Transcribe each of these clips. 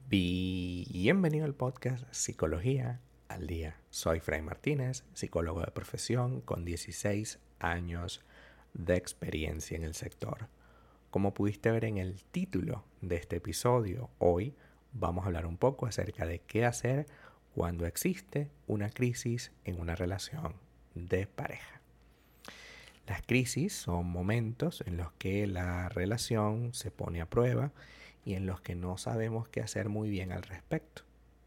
Bienvenido al podcast Psicología al Día. Soy Fray Martínez, psicólogo de profesión con 16 años de experiencia en el sector. Como pudiste ver en el título de este episodio, hoy vamos a hablar un poco acerca de qué hacer cuando existe una crisis en una relación de pareja. Las crisis son momentos en los que la relación se pone a prueba y en los que no sabemos qué hacer muy bien al respecto.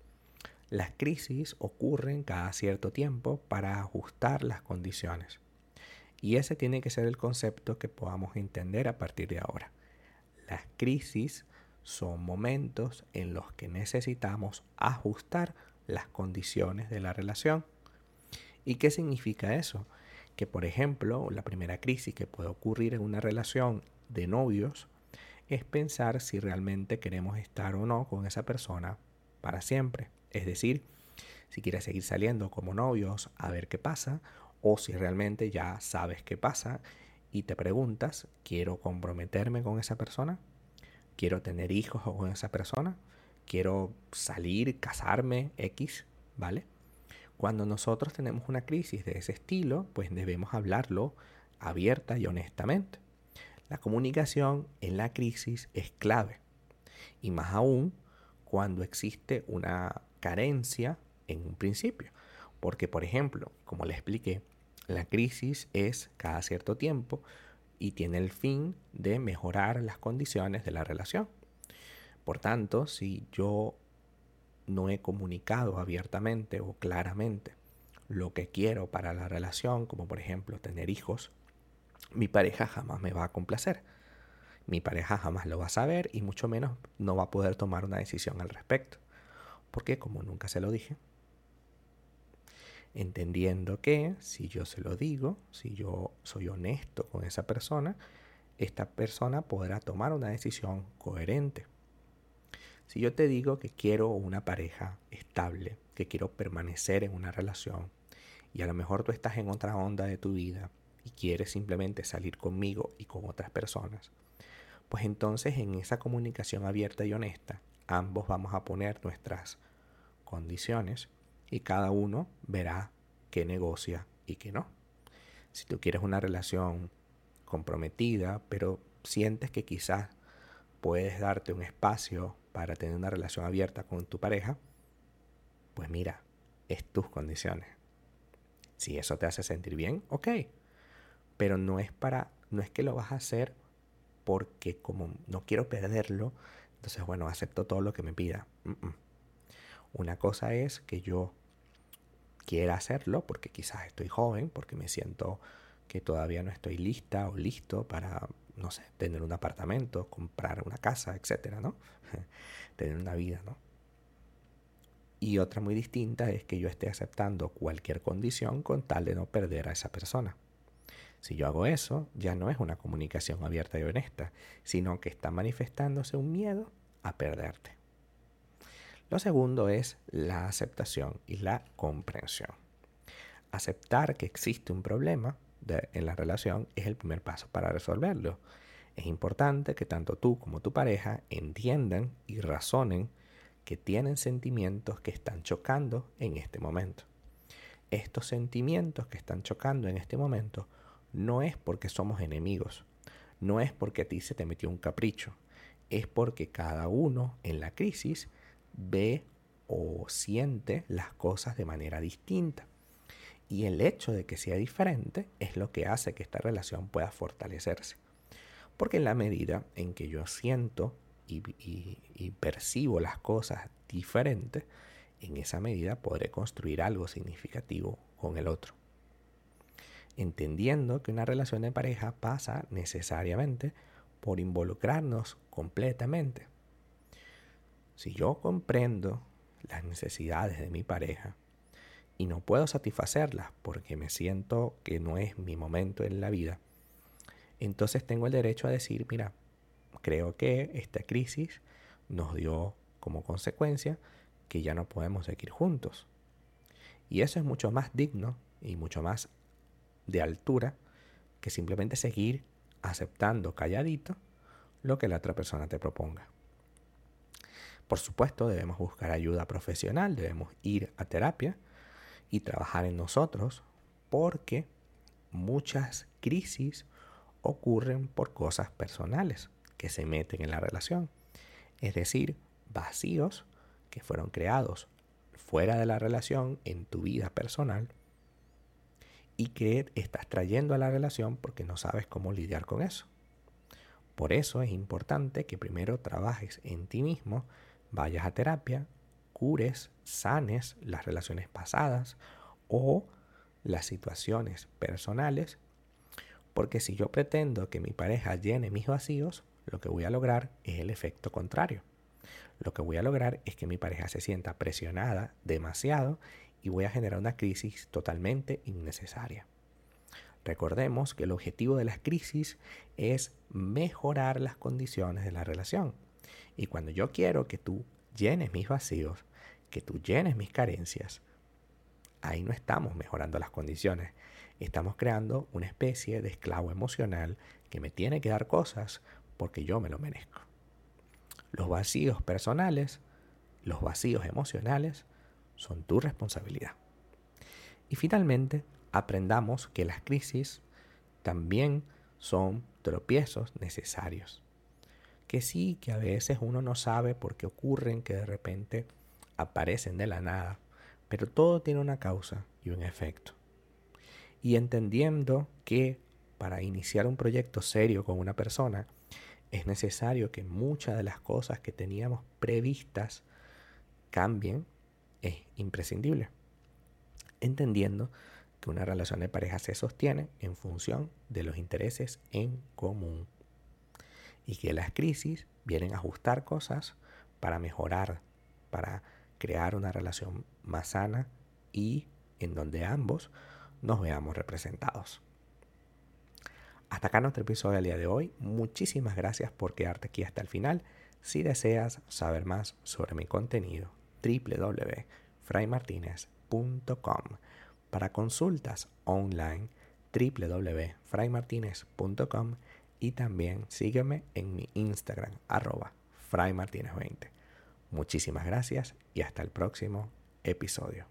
Las crisis ocurren cada cierto tiempo para ajustar las condiciones. Y ese tiene que ser el concepto que podamos entender a partir de ahora. Las crisis son momentos en los que necesitamos ajustar las condiciones de la relación. ¿Y qué significa eso? Que, por ejemplo, la primera crisis que puede ocurrir en una relación de novios es pensar si realmente queremos estar o no con esa persona para siempre. Es decir, si quieres seguir saliendo como novios a ver qué pasa, o si realmente ya sabes qué pasa y te preguntas, ¿quiero comprometerme con esa persona? ¿Quiero tener hijos con esa persona? ¿Quiero salir, casarme, X? ¿Vale? Cuando nosotros tenemos una crisis de ese estilo, pues debemos hablarlo abierta y honestamente. La comunicación en la crisis es clave, y más aún cuando existe una carencia en un principio. Porque, por ejemplo, como le expliqué, la crisis es cada cierto tiempo y tiene el fin de mejorar las condiciones de la relación. Por tanto, si yo no he comunicado abiertamente o claramente lo que quiero para la relación, como por ejemplo tener hijos, mi pareja jamás me va a complacer. Mi pareja jamás lo va a saber y mucho menos no va a poder tomar una decisión al respecto. Porque como nunca se lo dije, entendiendo que si yo se lo digo, si yo soy honesto con esa persona, esta persona podrá tomar una decisión coherente. Si yo te digo que quiero una pareja estable, que quiero permanecer en una relación, y a lo mejor tú estás en otra onda de tu vida y quieres simplemente salir conmigo y con otras personas, pues entonces en esa comunicación abierta y honesta, ambos vamos a poner nuestras condiciones y cada uno verá qué negocia y qué no. Si tú quieres una relación comprometida, pero sientes que quizás puedes darte un espacio para tener una relación abierta con tu pareja, pues mira, es tus condiciones. Si eso te hace sentir bien, ok. Pero no es que lo vas a hacer porque como no quiero perderlo, entonces bueno, acepto todo lo que me pida. Una cosa es que yo quiera hacerlo porque quizás estoy joven, porque me siento que todavía no estoy lista o listo para, no sé, tener un apartamento, comprar una casa, etcétera, ¿no? Tener una vida, ¿no? Y otra muy distinta es que yo esté aceptando cualquier condición con tal de no perder a esa persona. Si yo hago eso, ya no es una comunicación abierta y honesta, sino que está manifestándose un miedo a perderte. Lo segundo es la aceptación y la comprensión. Aceptar que existe un problema en la relación es el primer paso para resolverlo. Es importante que tanto tú como tu pareja entiendan y razonen que tienen sentimientos que están chocando en este momento. Estos sentimientos que están chocando en este momento no es porque somos enemigos, no es porque a ti se te metió un capricho, es porque cada uno en la crisis ve o siente las cosas de manera distinta. Y el hecho de que sea diferente es lo que hace que esta relación pueda fortalecerse. Porque en la medida en que yo siento y percibo las cosas diferentes, en esa medida podré construir algo significativo con el otro. Entendiendo que una relación de pareja pasa necesariamente por involucrarnos completamente. Si yo comprendo las necesidades de mi pareja y no puedo satisfacerlas porque me siento que no es mi momento en la vida, entonces tengo el derecho a decir, mira, creo que esta crisis nos dio como consecuencia que ya no podemos seguir juntos. Y eso es mucho más digno y mucho más de altura que simplemente seguir aceptando calladito lo que la otra persona te proponga. Por supuesto, debemos buscar ayuda profesional, debemos ir a terapia y trabajar en nosotros, porque muchas crisis ocurren por cosas personales que se meten en la relación. Es decir, vacíos que fueron creados fuera de la relación en tu vida personal y que estás trayendo a la relación porque no sabes cómo lidiar con eso. Por eso es importante que primero trabajes en ti mismo, vayas a terapia, cures, sanes las relaciones pasadas o las situaciones personales, porque si yo pretendo que mi pareja llene mis vacíos, lo que voy a lograr es el efecto contrario. Lo que voy a lograr es que mi pareja se sienta presionada demasiado y voy a generar una crisis totalmente innecesaria. Recordemos que el objetivo de las crisis es mejorar las condiciones de la relación. Y cuando yo quiero que tú llenes mis vacíos, que tú llenes mis carencias, ahí no estamos mejorando las condiciones. Estamos creando una especie de esclavo emocional que me tiene que dar cosas porque yo me lo merezco. Los vacíos personales, los vacíos emocionales, son tu responsabilidad. Y finalmente, aprendamos que las crisis también son tropiezos necesarios. Que sí, que a veces uno no sabe por qué ocurren, que de repente aparecen de la nada, pero todo tiene una causa y un efecto. Y entendiendo que para iniciar un proyecto serio con una persona, es necesario que muchas de las cosas que teníamos previstas cambien, es imprescindible. Entendiendo que una relación de pareja se sostiene en función de los intereses en común y que las crisis vienen a ajustar cosas para mejorar, para crear una relación más sana y en donde ambos nos veamos representados. Hasta acá nuestro episodio del día de hoy. Muchísimas gracias por quedarte aquí hasta el final. Si deseas saber más sobre mi contenido, www.fraymartinez.com. Para consultas online, www.fraymartinez.com. Y también sígueme en mi Instagram, @fraymartinez20. Muchísimas gracias y hasta el próximo episodio.